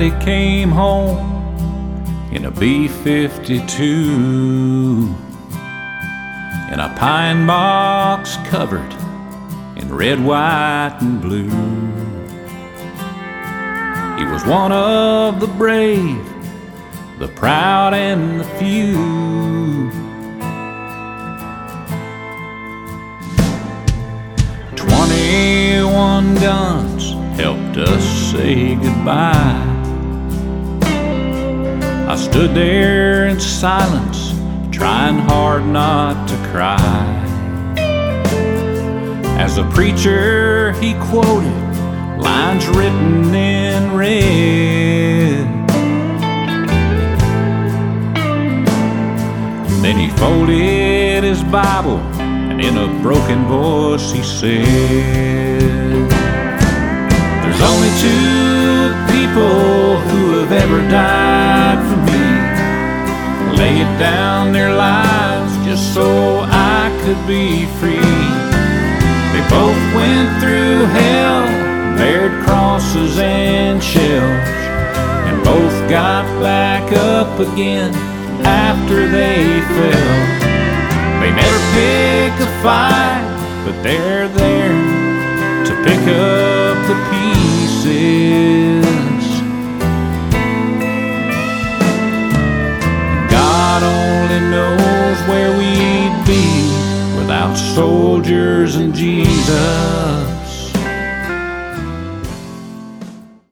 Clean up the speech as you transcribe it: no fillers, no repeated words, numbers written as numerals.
he came home in a B-52, in a pine box covered in red, white, and blue. He was one of the brave, the proud, and the few. 21 guns helped us say goodbye. I stood there in silence, trying hard not to cry, as the preacher, he quoted lines written in red. Then he folded his Bible, and in a broken voice he said, "There's only two people who have ever died for me, laying down their lives just so I could be free. They both went through hell, bared crosses and shells, and both got back up again after they fell. They never pick a fight, but they're there to pick up the pieces. God only knows where we'd be without soldiers and Jesus."